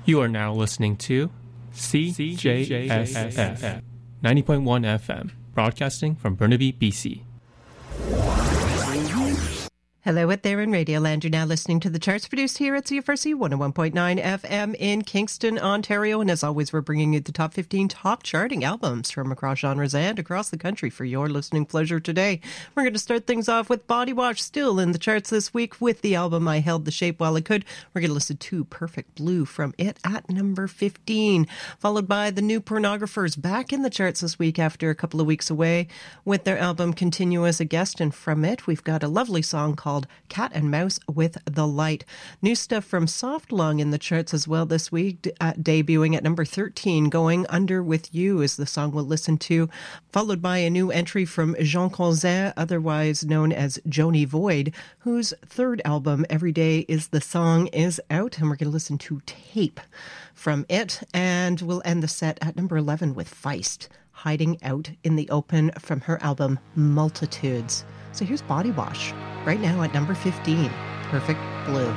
You are now listening to CJSF 90.1 FM, broadcasting from Burnaby, BC. Hello out there in Radioland. You're now listening to the charts produced here at CFRC 101.9 FM in Kingston, Ontario. And as always, we're bringing you the top 15 top charting albums from across genres and across the country for your listening pleasure today. We're going to start things off with Body Wash, still in the charts this week with the album I Held the Shape While I Could. We're going to listen to Perfect Blue from it at number 15, followed by the New Pornographers, back in the charts this week after a couple of weeks away with their album Continue as a Guest. And from it, we've got a lovely song called Cat and Mouse with the Light. New stuff from Soft Lung in the charts as well this week, debuting at number 13. Going Under With You is the song we'll listen to, followed by a new entry from Jean Cousin, otherwise known as Joni Void, whose third album, Every Day Is the Song, is out, and we're going to listen to Tape from it. And we'll end the set at number 11 with Feist, Hiding Out in the Open, from her album Multitudes. So here's Body Wash, right now at number 15, Perfect Blue.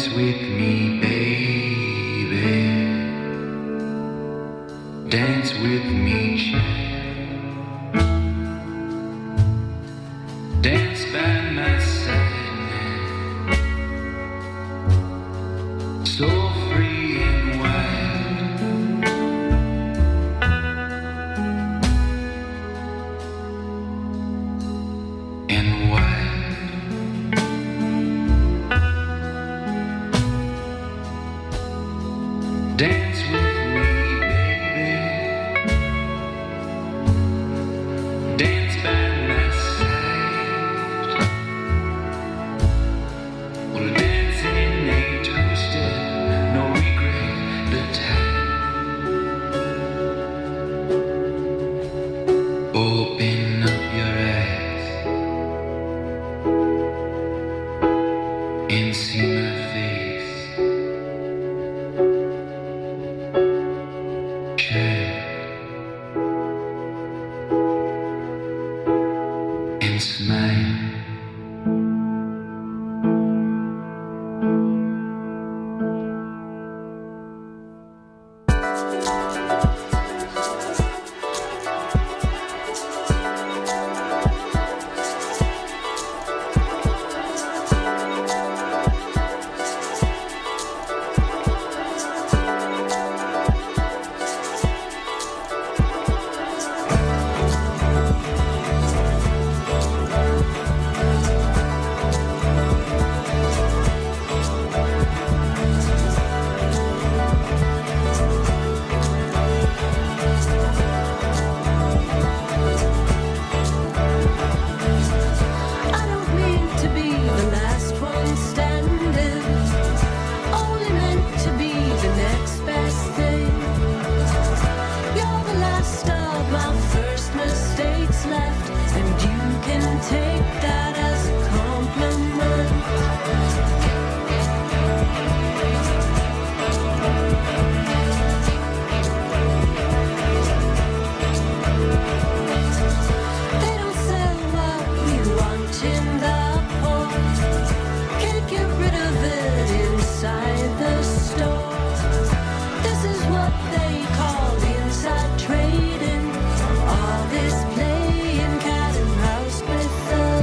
Dance with me, baby. Dance with me, child. Dance by my side now. So free and wild. And wild. Dance with me, baby. Dance by my side. Well, dancing ain't two-step, no regret the time. Open up your eyes and see my face. And smile. Trading, all this playing cat and mouse with the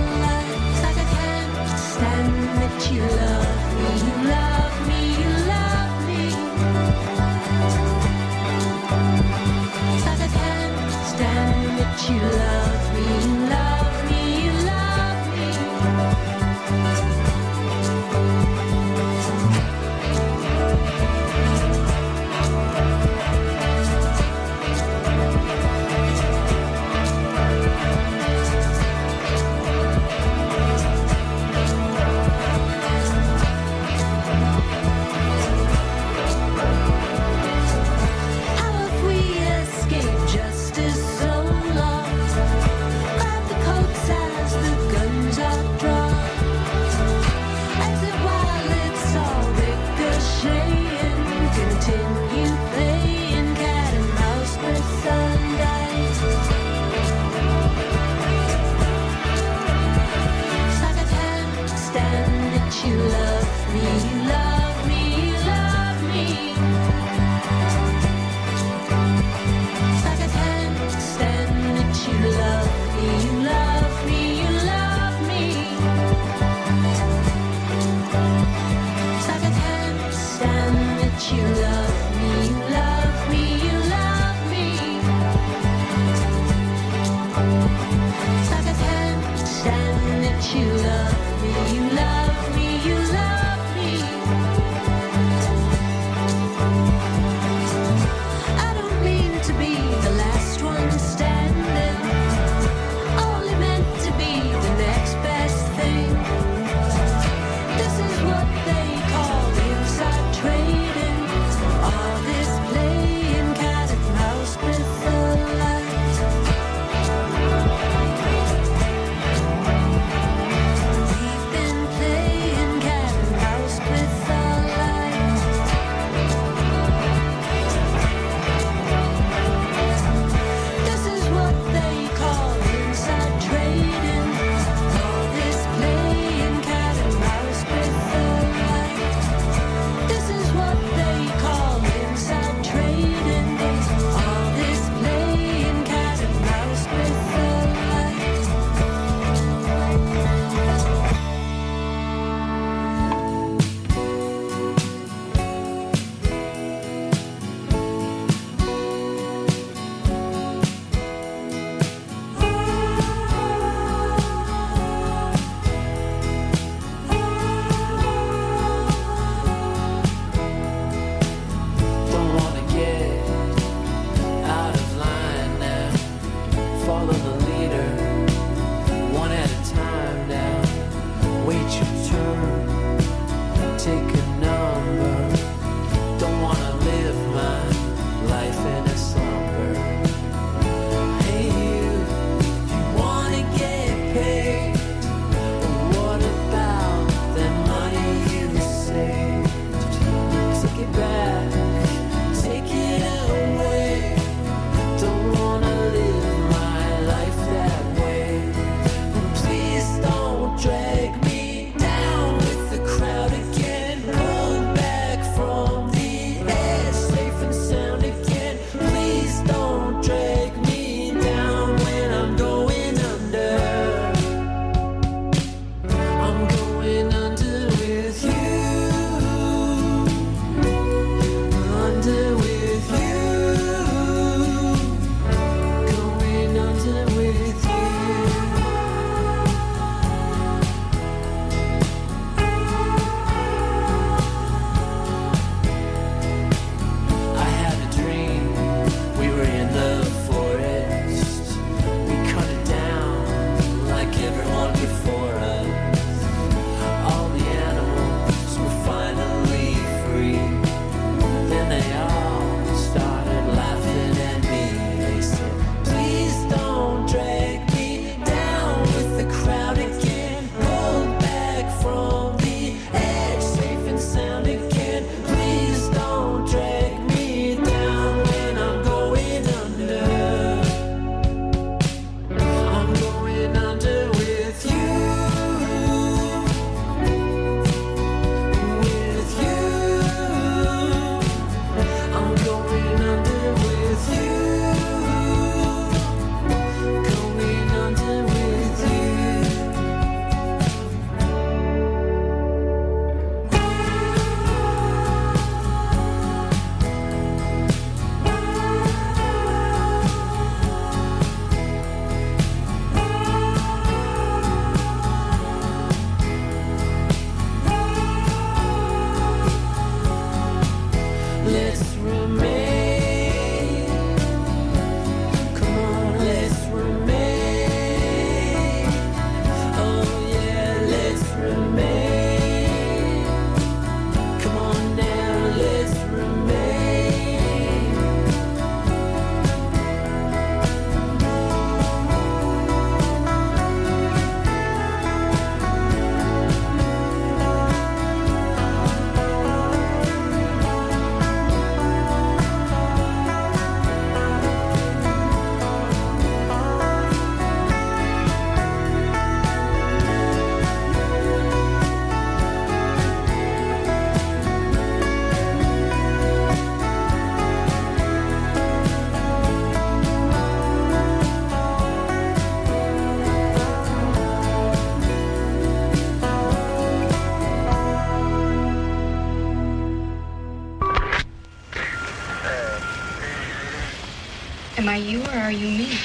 Am I you or are you me?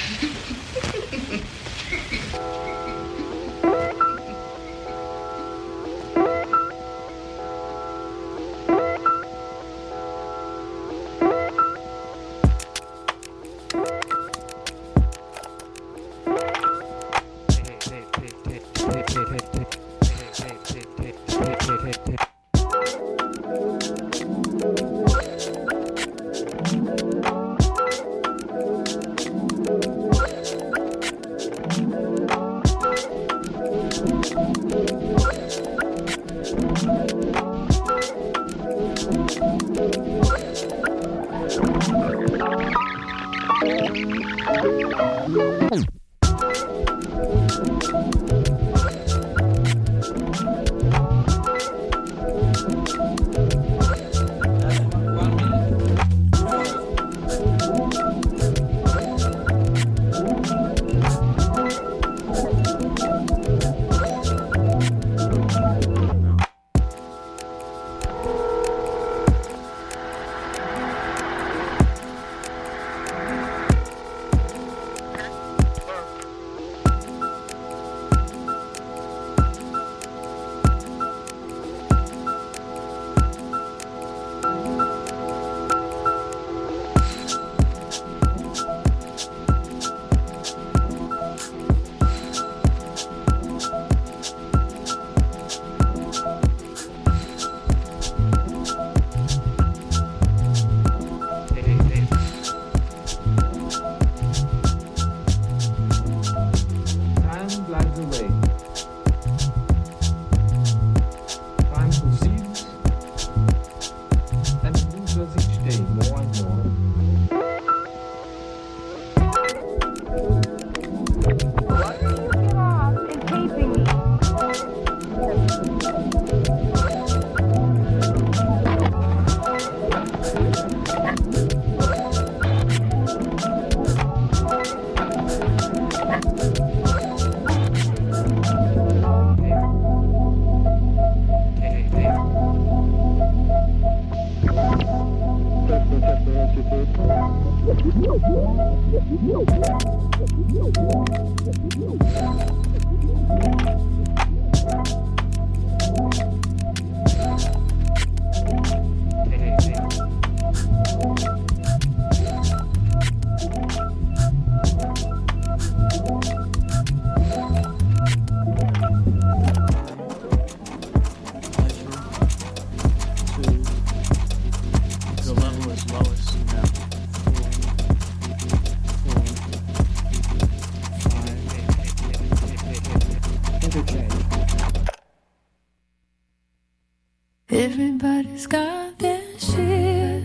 Everybody's got their shit.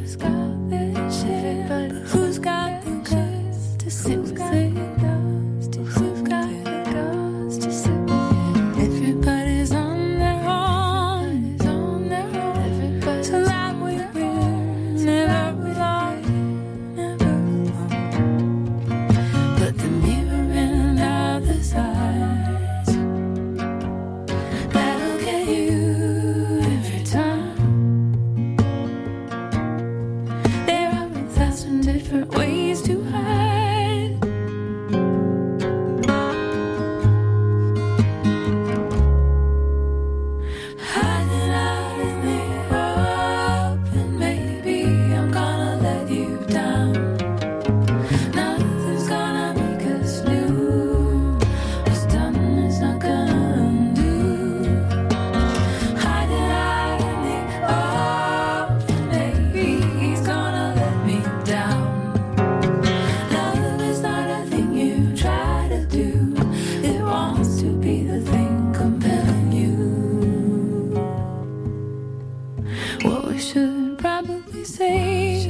But who's got the guts to sit with it? Who's got the guts to sit with it? Everybody's on their own. So that we will never belong. But the mirror and other sides, that'll get you every time. There are 1,000 different ways to hide. Hiding out in the open, maybe I'm gonna let you down. Nothing's gonna make us new. What's done is not gonna undo. Hiding out in the open, maybe he's gonna let me down. Love is not a thing you try to do. It wants to be the thing compelling you. What we should probably say,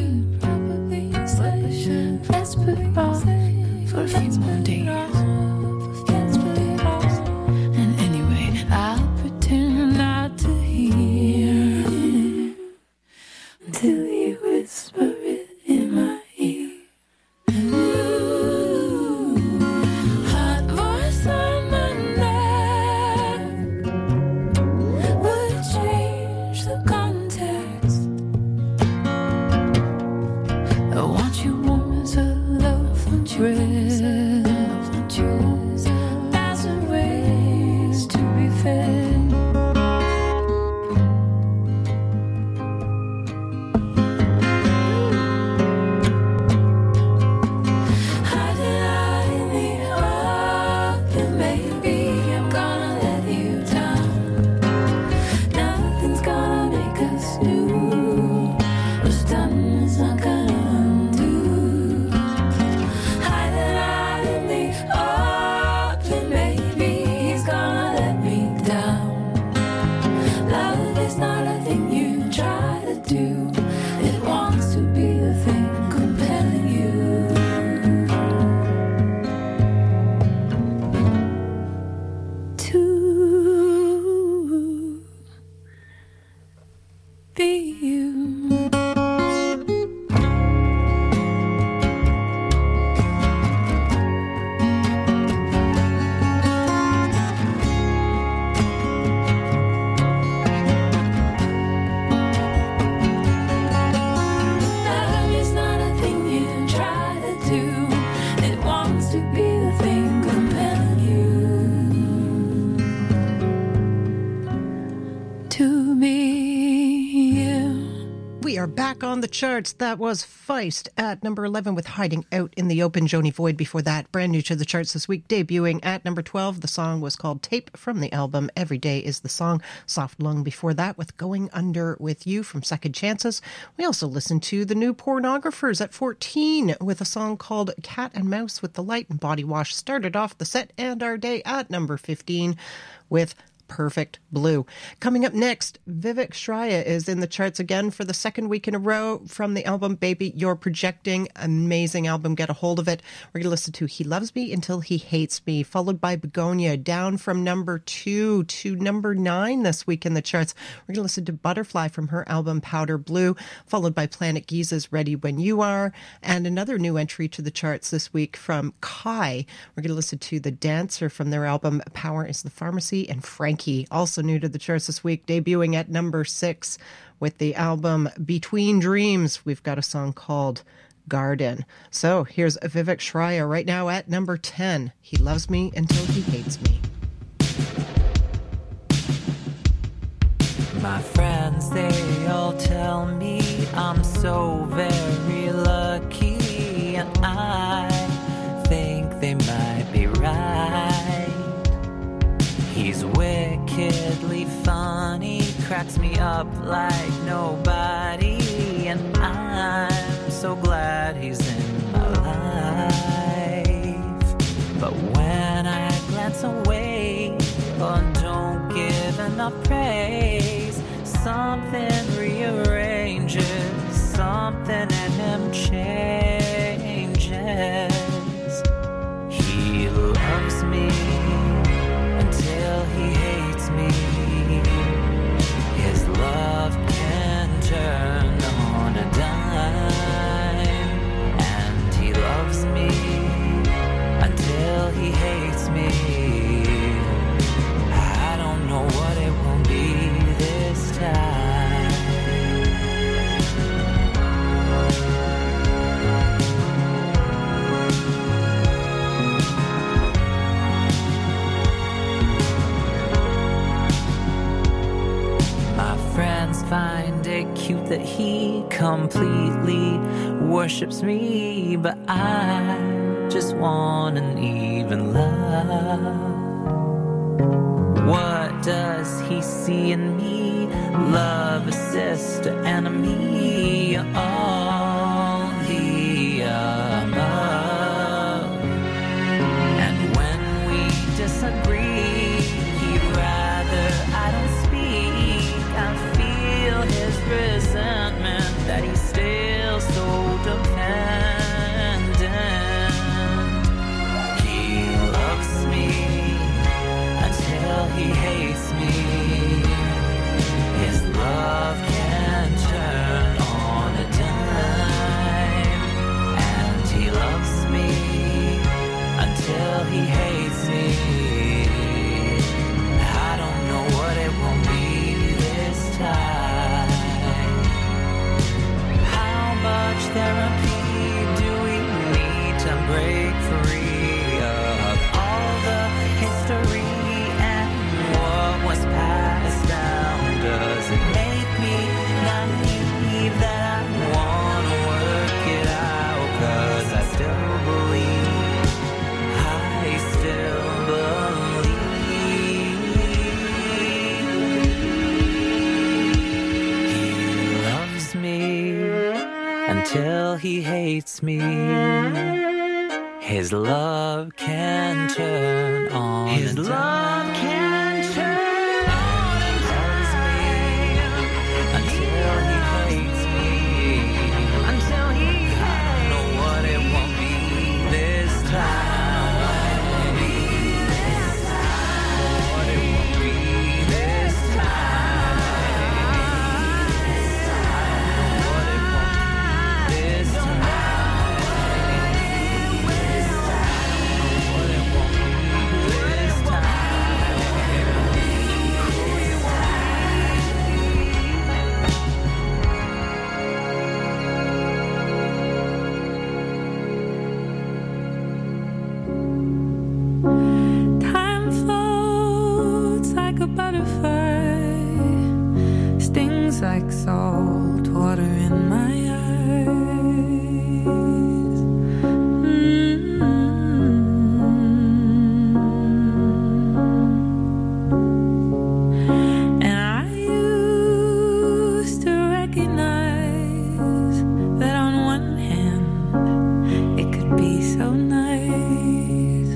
let's put it off for a few more days. And anyway, I'll pretend not to hear until you whisper it in my ear. Ooh, hot voice on my neck would change the context. I want you warm as a low drift. Thousand ways to be fed. Hiding out in the open, maybe I'm gonna let you down. Nothing's gonna make us new. What's done is not gonna undo. Hiding out in the open, maybe he's gonna let me down. Love is not a thing you try to do. It wants to be the thing compelling you. To be you. Love is not a thing you try to do. It wants to be the thing compelling you. To be you. We are back on the charts. That was Feist at number 11 with Hiding Out in the Open. Joni Void before that. Brand new to the charts this week, debuting at number 12. The song was called Tape from the album Every Day is the Song. Soft Lung before that with Going Under With You from Second Chances. We also listened to the New Pornographers at 14 with a song called Cat and Mouse with the Light and Body Wash. Started off the set and our day at number 15 with Perfect Blue. Coming up next, Vivek Shraya is in the charts again for the second week in a row from the album Baby You're Projecting. Amazing album. Get a hold of it. We're going to listen to He Loves Me Until He Hates Me, followed by Begonia, down from number 2 to number 9 this week in the charts. We're going to listen to Butterfly from her album Powder Blue, followed by Planet Giza's Ready When You Are, and another new entry to the charts this week from Kai. We're going to listen to The Dancer from their album Power is the Pharmacy, and Frankie, also new to the charts this week, debuting at number 6 with the album Between Dreams. We've got a song called Garden. So here's Vivek Shraya right now at number 10. He Loves Me Until He Hates Me. My friends, they all tell me I'm so very lucky, and I think they might be right. He's wickedly funny, cracks me up like nobody, and I'm so glad he's in my life. But when I glance away or don't give enough praise, something rearranges, something in him changes. He loves me until he hates me. His love can turn on a dime, and he loves me until he hates me. I don't know what it will be this time. Find it cute that he completely worships me, but I just want an even love. What does he see in me? Love, a sister, enemy, all the above. And when we disagree, he'd rather I don't speak. I feel his resentment that he's still so dependent. He loves me until he hates me. His love can turn on a dime, and he loves me until he hates me. I don't know what it will be this time. How much therapy do we need to break free of all the history and what was passed down. Does it make me naive that I wanna work it out? 'Cause I still believe, I still believe he loves me until he hates me. His love can turn on. His love can turn on and loves me until he hates me. Until he I don't know what it won't be this time. What it won't be this time. What it won't be this time. What it won't be this Time floats like a butterfly, stings like salt water in my eyes. And I used to recognize that on one hand it could be so nice,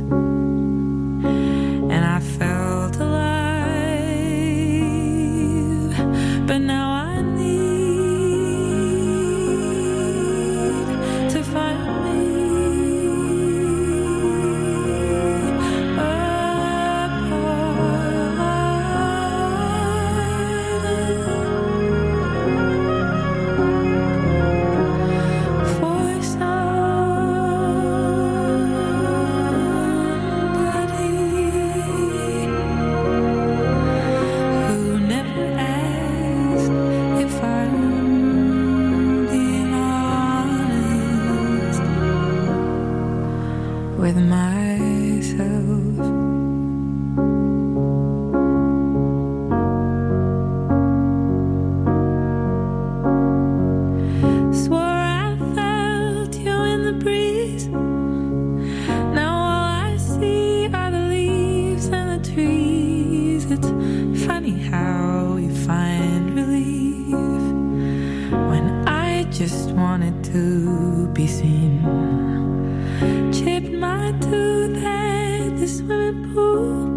and I felt alive. But now I need to find me a part for somebody who never asked if I'm being honest with myself. Swore I felt you in the breeze. Now all I see are the leaves and the trees. It's funny how you find relief when I just wanted to be seen. Chipped my tooth at the swimming pool.